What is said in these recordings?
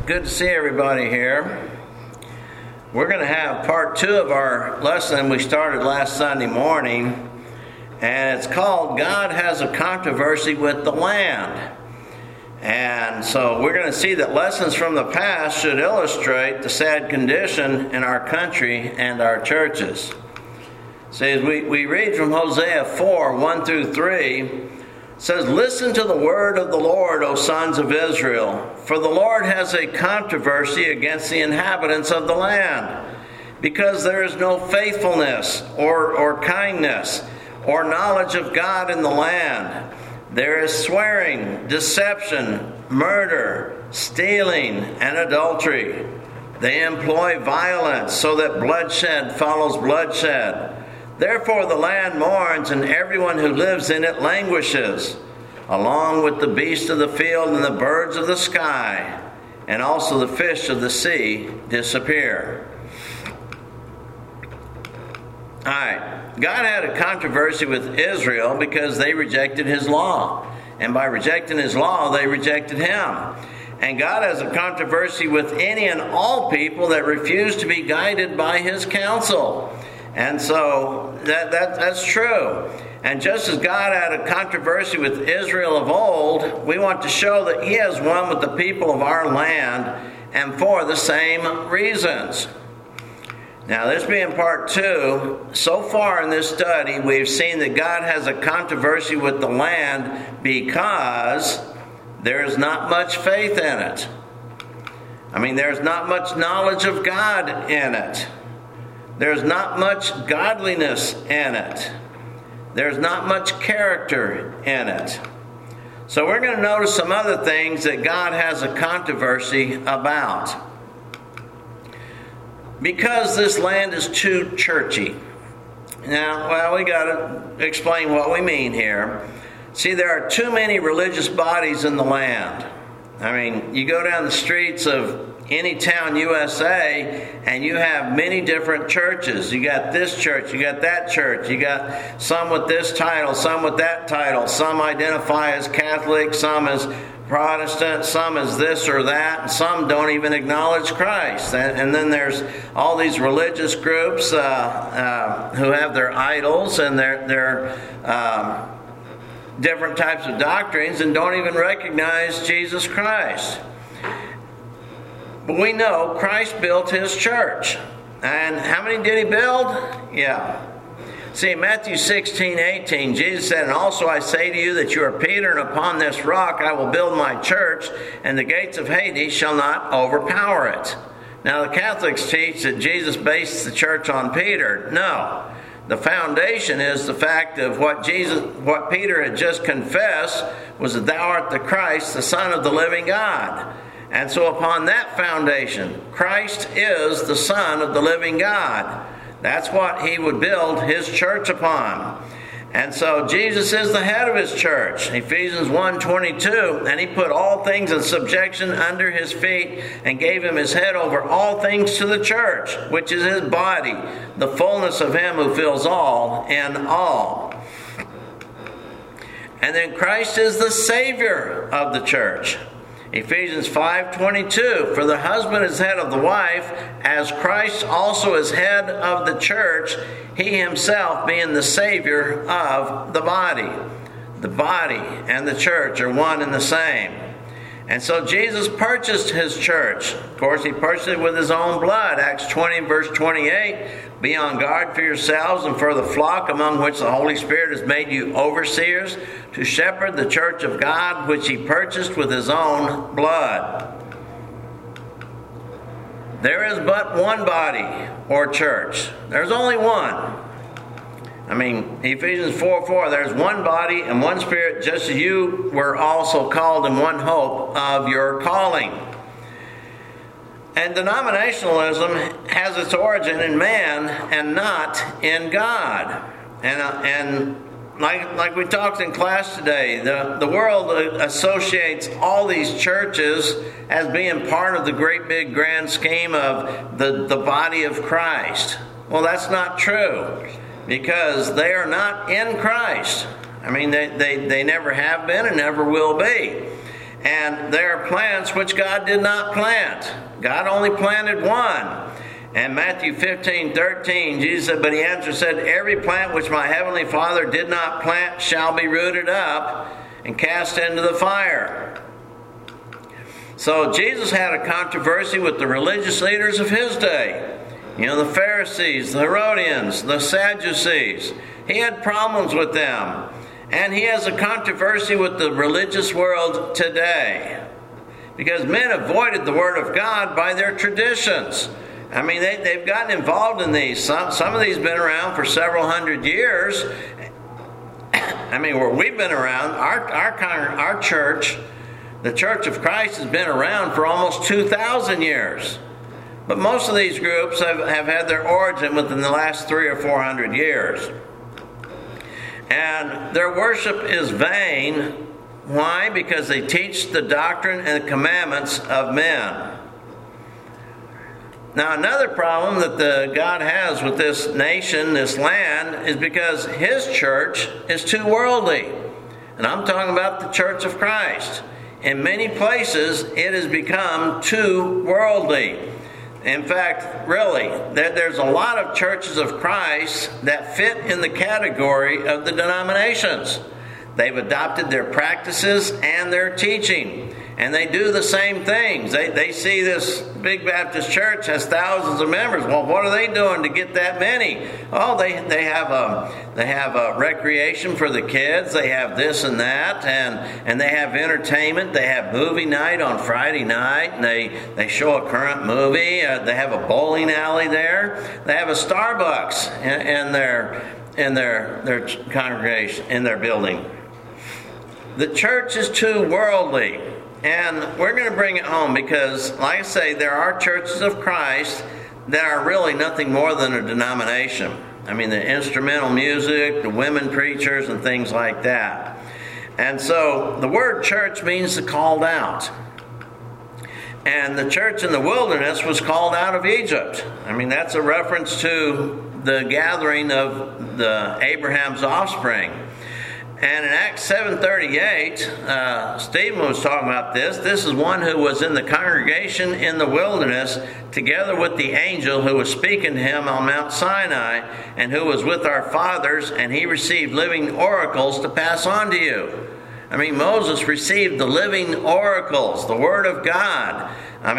Good to see everybody here. We're going to have part 2 of our lesson we started last Sunday morning, and it's called God Has a Controversy with the Land. And so we're going to see that lessons from the past should illustrate the sad condition in our country and our churches. See, as we read from Hosea 4, 1 through 3, it says, "Listen to the word of the Lord, O sons of Israel, for the Lord has a controversy against the inhabitants of the land, because there is no faithfulness or kindness or knowledge of God in the land. There is swearing, deception, murder, stealing, and adultery. They employ violence so that bloodshed follows bloodshed. Therefore the land mourns, and everyone who lives in it languishes, along with the beasts of the field and the birds of the sky, and also the fish of the sea disappear." All right. God had a controversy with Israel because they rejected His law. And by rejecting His law, they rejected Him. And God has a controversy with any and all people that refuse to be guided by His counsel. And so that's true. And just as God had a controversy with Israel of old, we want to show that He has one with the people of our land, and for the same reasons. Now, this being part 2, so far in this study, we've seen that God has a controversy with the land because there's not much faith in it. I mean, there's not much knowledge of God in it. There's not much godliness in it. There's not much character in it. So we're going to notice some other things that God has a controversy about. Because this land is too churchy. Now, well, we got to explain what we mean here. See, there are too many religious bodies in the land. I mean, you go down the streets of any town, USA, and you have many different churches. You got this church, you got that church, you got some with this title, some with that title. Some identify as Catholic, some as Protestant, some as this or that, and some don't even acknowledge Christ. And then there's all these religious groups who have their idols and their different types of doctrines and don't even recognize Jesus Christ. But we know Christ built His church. And how many did He build? Yeah. See, in Matthew 16:18, Jesus said, "And also I say to you that you are Peter, and upon this rock I will build my church, and the gates of Hades shall not overpower it." Now, the Catholics teach that Jesus based the church on Peter. No. The foundation is the fact of what Peter had just confessed was that thou art the Christ, the Son of the living God. And so upon that foundation, Christ is the Son of the living God. That's what He would build His church upon. And so Jesus is the head of His church. Ephesians 1:22, "And He put all things in subjection under His feet, and gave Him His head over all things to the church, which is His body, the fullness of Him who fills all in all." And then Christ is the Savior of the church. Ephesians 5:22, "For the husband is head of the wife, as Christ also is head of the church, He Himself being the Savior of the body." The body and the church are one and the same. And so Jesus purchased His church. Of course, He purchased it with His own blood. Acts 20, verse 28, "Be on guard for yourselves and for the flock among which the Holy Spirit has made you overseers, to shepherd the church of God, which He purchased with His own blood." There is but one body or church. There's only one. I mean, Ephesians 4:4, "There's one body and one Spirit, just as you were also called in one hope of your calling." And denominationalism has its origin in man and not in God. And like we talked in class today, the world associates all these churches as being part of the great big grand scheme of the body of Christ. Well, that's not true, because they are not in Christ. I mean, they never have been and never will be. And there are plants which God did not plant. God only planted one. And Matthew 15:13, Jesus said, but he answered and said, every plant which my heavenly Father did not plant shall be rooted up and cast into the fire. So Jesus had a controversy with the religious leaders of his day. The Pharisees, the Herodians, the Sadducees. He had problems with them. And he has a controversy with the religious world today. Because men avoided the Word of God by their traditions. They've gotten involved in these. Some of these have been around for several hundred years. Where we've been around, our church, the Church of Christ, has been around for almost 2,000 years. But most of these groups have had their origin within the last 300 or 400 years. And their worship is vain. Why? Because they teach the doctrine and the commandments of men. Now, another problem that God has with this nation, this land, is because His church is too worldly. And I'm talking about the Church of Christ. In many places, it has become too worldly. In fact, really, there's a lot of churches of Christ that fit in the category of the denominations. They've adopted their practices and their teaching. And they do the same things. They see this big Baptist church has thousands of members. Well, what are they doing to get that many? Oh, they have a recreation for the kids. They have this and that, and they have entertainment. They have movie night on Friday night, and they show a current movie. They have a bowling alley there. They have a Starbucks in their congregation, in their building. The church is too worldly. And we're going to bring it home because, like I say, there are churches of Christ that are really nothing more than a denomination. The instrumental music, the women preachers, and things like that. And so the word church means the called out. And the church in the wilderness was called out of Egypt. That's a reference to the gathering of Abraham's offspring. And in Acts 7:38, Stephen was talking about this. This is one who was in the congregation in the wilderness together with the angel who was speaking to him on Mount Sinai and who was with our fathers, and he received living oracles to pass on to you. Moses received the living oracles, the Word of God.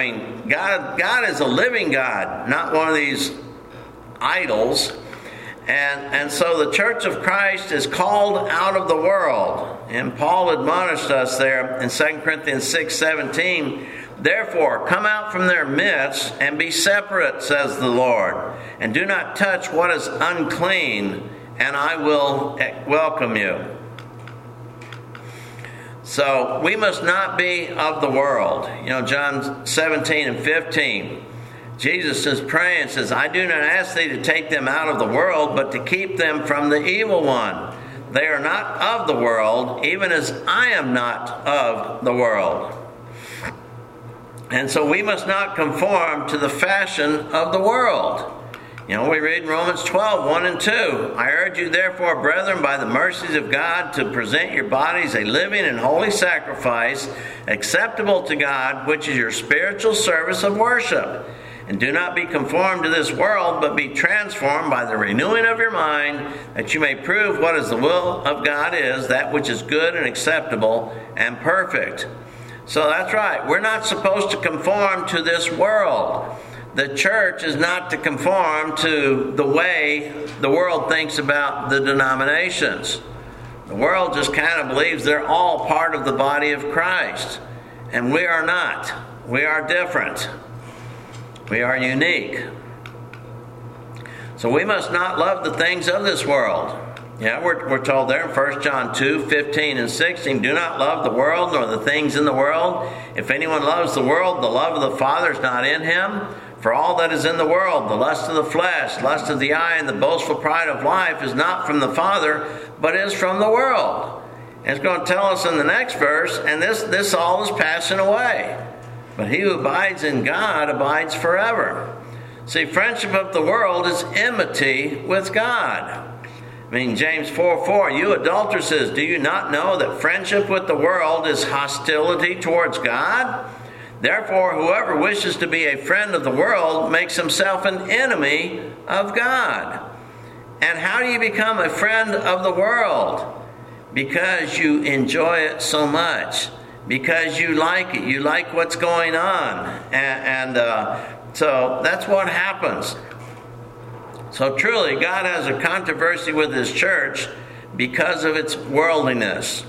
God is a living God, not one of these idols. And so the Church of Christ is called out of the world. And Paul admonished us there in 2 Corinthians 6:17, therefore, come out from their midst and be separate, says the Lord, and do not touch what is unclean, and I will welcome you. So we must not be of the world. John 17:15. Jesus is praying and says, I do not ask thee to take them out of the world, but to keep them from the evil one. They are not of the world, even as I am not of the world. And so we must not conform to the fashion of the world. We read in Romans 12:1 and 2. I urge you therefore, brethren, by the mercies of God, to present your bodies a living and holy sacrifice, acceptable to God, which is your spiritual service of worship. And do not be conformed to this world, but be transformed by the renewing of your mind, that you may prove what is the will of God is, that which is good and acceptable and perfect. So that's right. We're not supposed to conform to this world. The church is not to conform to the way the world thinks about the denominations. The world just kind of believes they're all part of the body of Christ. And we are not. We are different. We are unique. So we must not love the things of this world. We're told there in 1 John 2:15 and 16, do not love the world nor the things in the world. If anyone loves the world, the love of the Father is not in him. For all that is in the world, the lust of the flesh, lust of the eye, and the boastful pride of life is not from the Father, but is from the world. And it's going to tell us in the next verse, and this all is passing away. But he who abides in God abides forever. See, friendship of the world is enmity with God. I mean, James 4:4, you adulteresses, do you not know that friendship with the world is hostility towards God? Therefore, whoever wishes to be a friend of the world makes himself an enemy of God. And how do you become a friend of the world? Because you enjoy it so much. Because you like it. You like what's going on. So that's what happens. So truly, God has a controversy with His church because of its worldliness.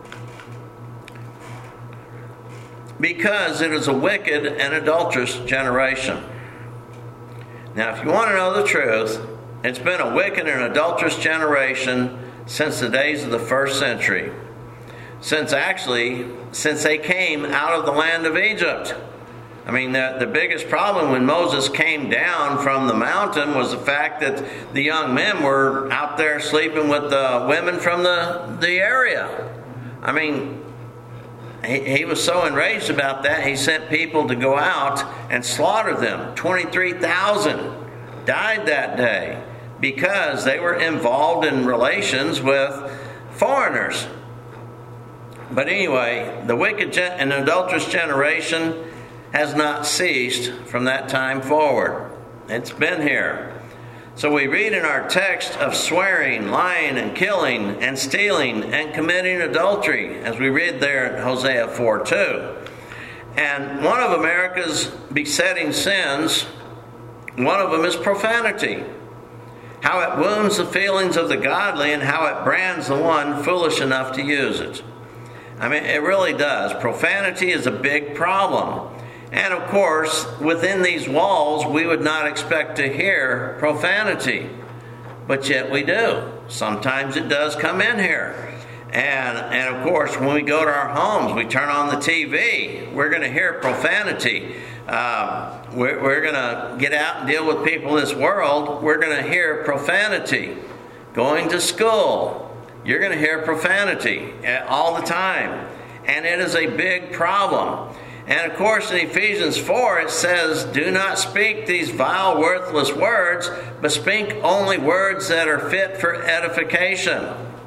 Because it is a wicked and adulterous generation. Now, if you want to know the truth, it's been a wicked and adulterous generation since the days of the first century. Since they came out of the land of Egypt. I mean, the biggest problem when Moses came down from the mountain was the fact that the young men were out there sleeping with the women from the area. I mean, he was so enraged about that, he sent people to go out and slaughter them. 23,000 died that day because they were involved in relations with foreigners. But anyway, the wicked and adulterous generation has not ceased from that time forward. It's been here. So we read in our text of swearing, lying, and killing, and stealing, and committing adultery, as we read there in Hosea 4:2. And one of America's besetting sins, one of them is profanity. How it wounds the feelings of the godly and how it brands the one foolish enough to use it. I mean, it really does. Profanity is a big problem. And of course, within these walls, we would not expect to hear profanity. But yet we do. Sometimes it does come in here. And of course, when we go to our homes, we turn on the TV, we're going to hear profanity. We're going to get out and deal with people in this world, we're going to hear profanity. Going to school, you're going to hear profanity all the time. And it is a big problem. And of course, in Ephesians 4, it says, do not speak these vile, worthless words, but speak only words that are fit for edification.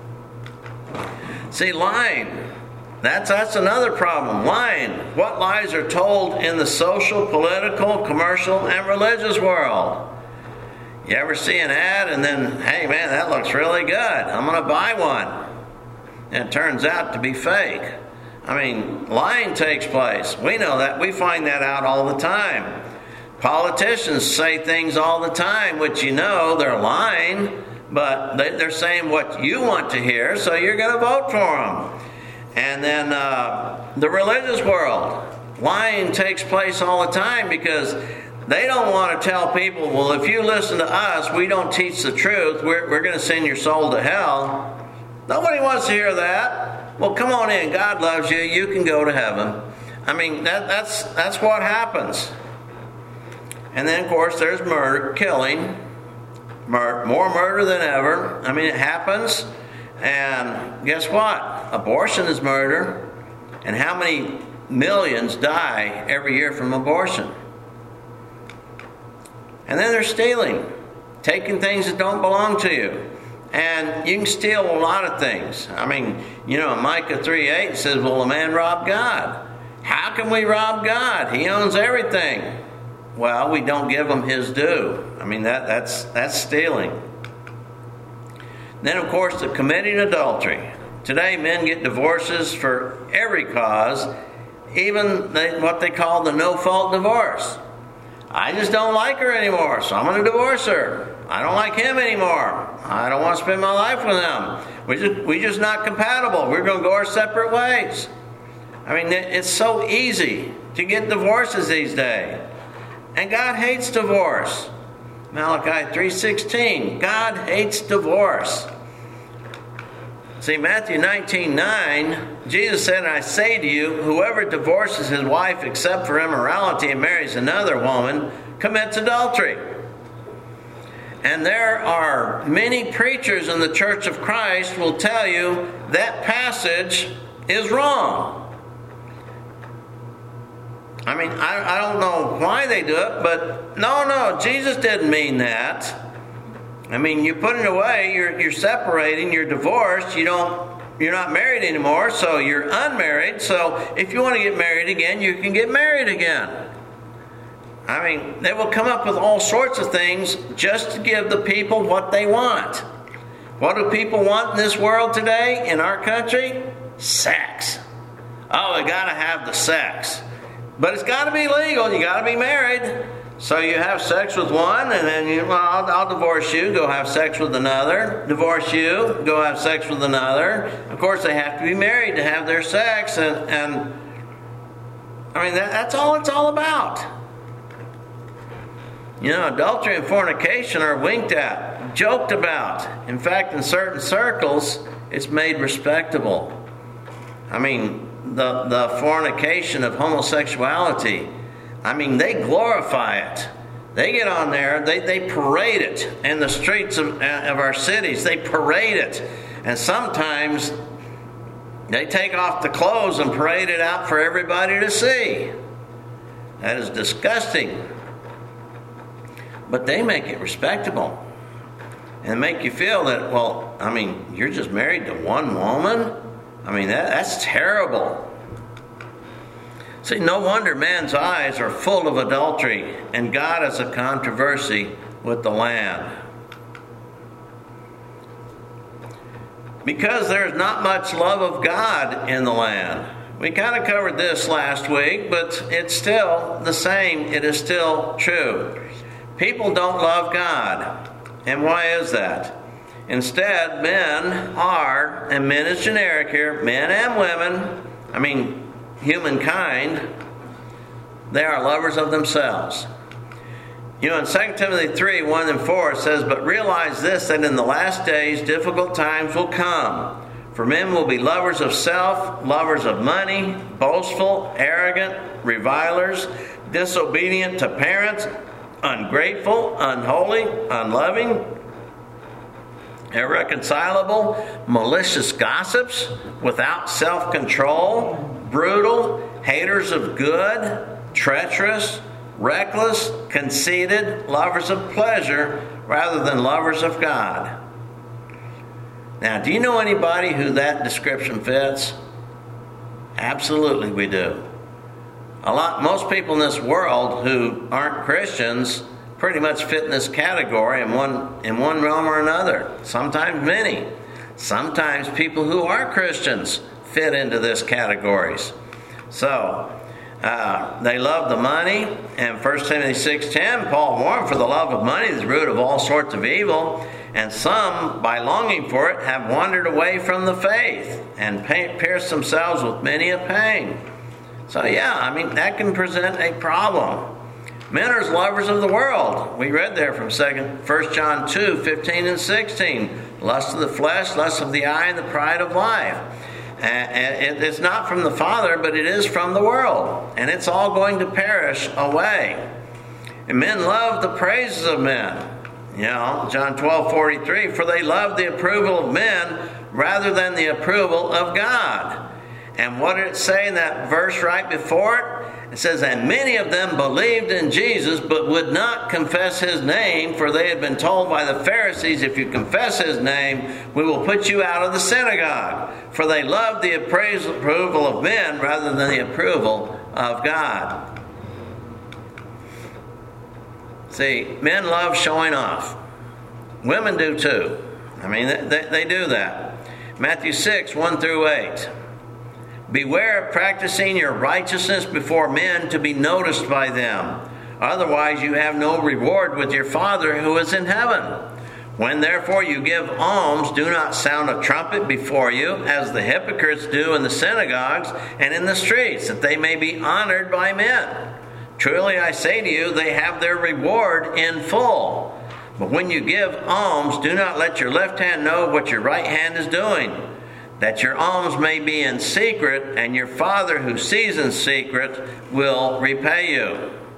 See, lying, that's another problem. Lying. What lies are told in the social, political, commercial, and religious world? You ever see an ad and then, hey man, that looks really good, I'm going to buy one. And it turns out to be fake. I mean, lying takes place. We know that. We find that out all the time. Politicians say things all the time, which you know they're lying, but they're saying what you want to hear, so you're going to vote for them. And then the religious world, lying takes place all the time because they don't want to tell people, well, if you listen to us, we don't teach the truth, we're going to send your soul to hell. Nobody wants to hear that. Well, come on in. God loves you. You can go to heaven. I mean, that's what happens. And then, of course, there's murder, killing. More murder than ever. I mean, it happens. And guess what? Abortion is murder. And how many millions die every year from abortion? And then there's stealing. Taking things that don't belong to you. And you can steal a lot of things. I mean, you know, Micah 3:8 says, will a man rob God? How can we rob God? He owns everything. Well, we don't give him his due. I mean, that's stealing. Then, of course, the committing adultery. Today, men get divorces for every cause, even what they call the no-fault divorce. I just don't like her anymore, so I'm going to divorce her. I don't like him anymore. I don't want to spend my life with him. We're just not compatible. We're going to go our separate ways. I mean, it's so easy to get divorces these days. And God hates divorce. Malachi 3:16, God hates divorce. See, Matthew 19:9, Jesus said, I say to you, whoever divorces his wife except for immorality and marries another woman commits adultery. And there are many preachers in the Church of Christ will tell you that passage is wrong. I mean, I don't know why they do it, but no, Jesus didn't mean that. I mean, you put it away, you're separating, you're divorced, you're not married anymore, so you're unmarried. So if you want to get married again, you can get married again. I mean, they will come up with all sorts of things just to give the people what they want. What do people want in this world today, in our country? Sex. Oh, we got to have the sex. But it's got to be legal. You got to be married. So you have sex with one, and then I'll divorce you, go have sex with another. Divorce you, go have sex with another. Of course, they have to be married to have their sex, and I mean, that's all it's all about. You know, adultery and fornication are winked at, joked about. In fact, in certain circles, it's made respectable. I mean, the fornication of homosexuality, I mean, they glorify it. They get on there, they parade it in the streets of our cities. They parade it. And sometimes they take off the clothes and parade it out for everybody to see. That is disgusting. But they make it respectable. And make you feel that, well, I mean, you're just married to one woman? I mean, that's terrible. See, no wonder man's eyes are full of adultery, and God has a controversy with the land. Because there's not much love of God in the land. We kind of covered this last week, but it's still the same. It is still true. People don't love God. And why is that? Instead, men are, and men is generic here, men and women, I mean, humankind, they are lovers of themselves. You know, in 2 Timothy 3, 1 and 4, it says, "But realize this, that in the last days difficult times will come. For men will be lovers of self, lovers of money, boastful, arrogant, revilers, disobedient to parents, ungrateful, unholy, unloving, irreconcilable, malicious gossips, without self-control, brutal, haters of good, treacherous, reckless, conceited, lovers of pleasure rather than lovers of God." Now, do you know anybody who that description fits? Absolutely we do. Most people in this world who aren't Christians pretty much fit in this category in one realm or another. Sometimes many. Sometimes people who are Christians fit into this categories. So, they love the money. And 1 Timothy 6:10, Paul warned, "For the love of money is the root of all sorts of evil. And some, by longing for it, have wandered away from the faith and pierced themselves with many a pain." So yeah, I mean, that can present a problem. Men are lovers of the world. We read there from 1 John 2, 15 and 16. Lust of the flesh, lust of the eye, and the pride of life. And it's not from the Father, but it is from the world. And it's all going to perish away. And men love the praises of men. You know, John 12:43, "For they love the approval of men rather than the approval of God." And what did it say in that verse right before it? It says, "And many of them believed in Jesus, but would not confess his name, for they had been told by the Pharisees, 'If you confess his name, we will put you out of the synagogue.' For they loved the approval of men rather than the approval of God." See, men love showing off. Women do too. I mean, they do that. Matthew 6, 1 through 8. "Beware of practicing your righteousness before men to be noticed by them. Otherwise you have no reward with your Father who is in heaven. When therefore you give alms, do not sound a trumpet before you, as the hypocrites do in the synagogues and in the streets, that they may be honored by men. Truly I say to you, they have their reward in full. But when you give alms, do not let your left hand know what your right hand is doing, that your alms may be in secret, and your Father who sees in secret will repay you.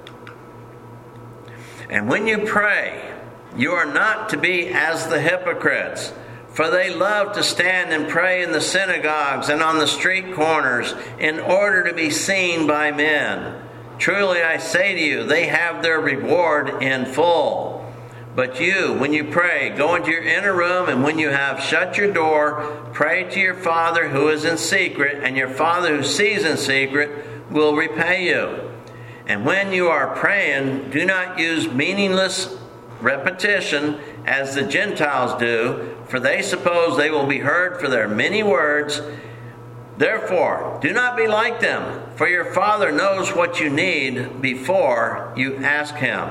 And when you pray, you are not to be as the hypocrites, for they love to stand and pray in the synagogues and on the street corners in order to be seen by men. Truly I say to you, they have their reward in full. But you, when you pray, go into your inner room, and when you have shut your door, pray to your Father who is in secret, and your Father who sees in secret will repay you. And when you are praying, do not use meaningless repetition as the Gentiles do, for they suppose they will be heard for their many words. Therefore, do not be like them, for your Father knows what you need before you ask Him.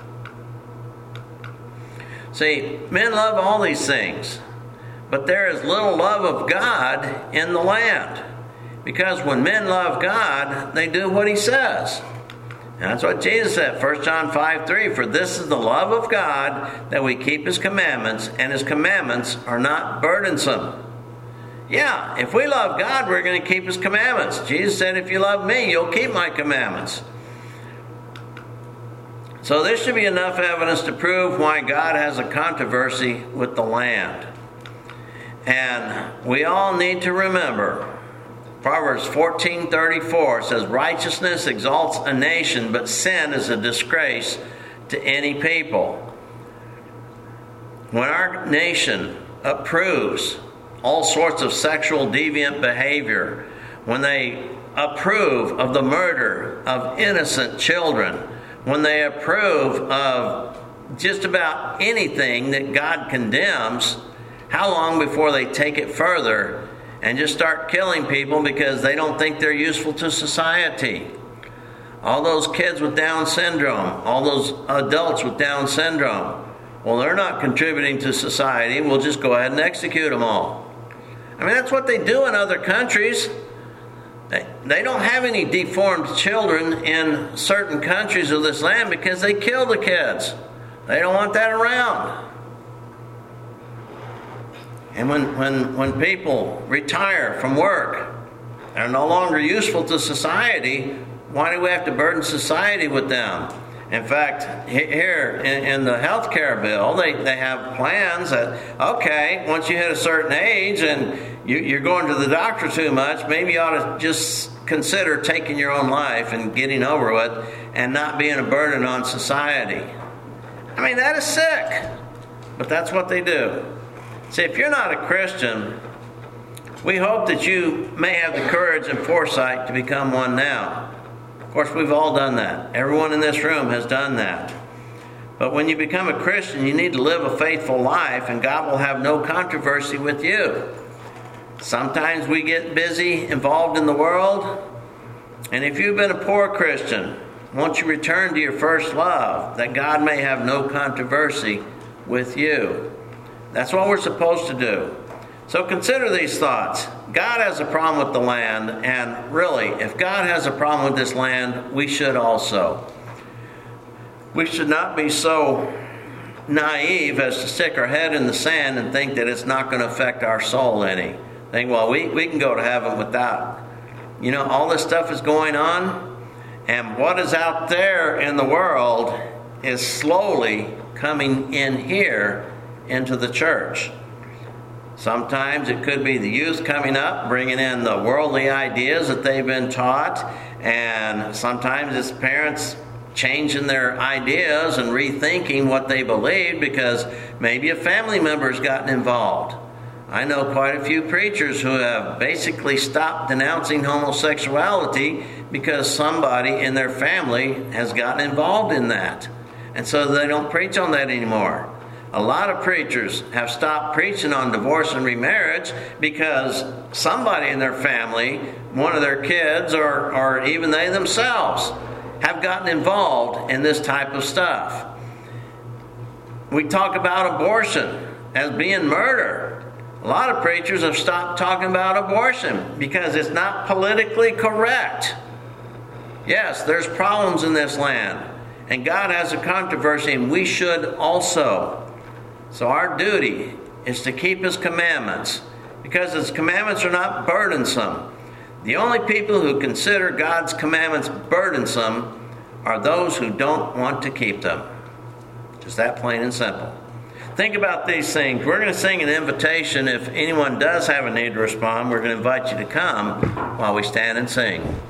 See, men love all these things, but there is little love of God in the land. Because when men love God, they do what He says. And that's what Jesus said, 1 John 5:3, for this is the love of God, that we keep His commandments, and His commandments are not burdensome. Yeah, if we love God, we're going to keep His commandments. Jesus said, if you love me, you'll keep my commandments. So this should be enough evidence to prove why God has a controversy with the land. And we all need to remember, Proverbs 14:34 says, righteousness exalts a nation, but sin is a disgrace to any people. When our nation approves all sorts of sexual deviant behavior, when they approve of the murder of innocent children, when they approve of just about anything that God condemns, how long before they take it further and just start killing people because they don't think they're useful to society? All those kids with Down syndrome, all those adults with Down syndrome, well, they're not contributing to society. We'll just go ahead and execute them all. I mean, that's what they do in other countries. They don't have any deformed children in certain countries of this land because they kill the kids. They don't want that around. And when people retire from work and are no longer useful to society, why do we have to burden society with them? In fact, here in the health care bill, they have plans that, okay, once you hit a certain age and you're going to the doctor too much, maybe you ought to just consider taking your own life and getting over it and not being a burden on society. I mean, that is sick, but that's what they do. See, if you're not a Christian, we hope that you may have the courage and foresight to become one now. Of course, we've all done that. Everyone in this room has done that. But when you become a Christian, you need to live a faithful life, and God will have no controversy with you. Sometimes we get busy, involved in the world, and if you've been a poor Christian, won't you return to your first love, that God may have no controversy with you? That's what we're supposed to do. So consider these thoughts. God has a problem with the land, and really, if God has a problem with this land, we should also. We should not be so naive as to stick our head in the sand and think that it's not going to affect our soul any. Think, well, we can go to heaven without. You know, all this stuff is going on, and what is out there in the world is slowly coming in here into the church. Sometimes it could be the youth coming up, bringing in the worldly ideas that they've been taught, and sometimes it's parents changing their ideas and rethinking what they believe because maybe a family member has gotten involved. I know quite a few preachers who have basically stopped denouncing homosexuality because somebody in their family has gotten involved in that, and so they don't preach on that anymore. A lot of preachers have stopped preaching on divorce and remarriage because somebody in their family, one of their kids, or even they themselves, have gotten involved in this type of stuff. We talk about abortion as being murder. A lot of preachers have stopped talking about abortion because it's not politically correct. Yes, there's problems in this land, and God has a controversy, and we should also. So our duty is to keep His commandments, because His commandments are not burdensome. The only people who consider God's commandments burdensome are those who don't want to keep them. Just that plain and simple. Think about these things. We're going to sing an invitation. If anyone does have a need to respond, we're going to invite you to come while we stand and sing.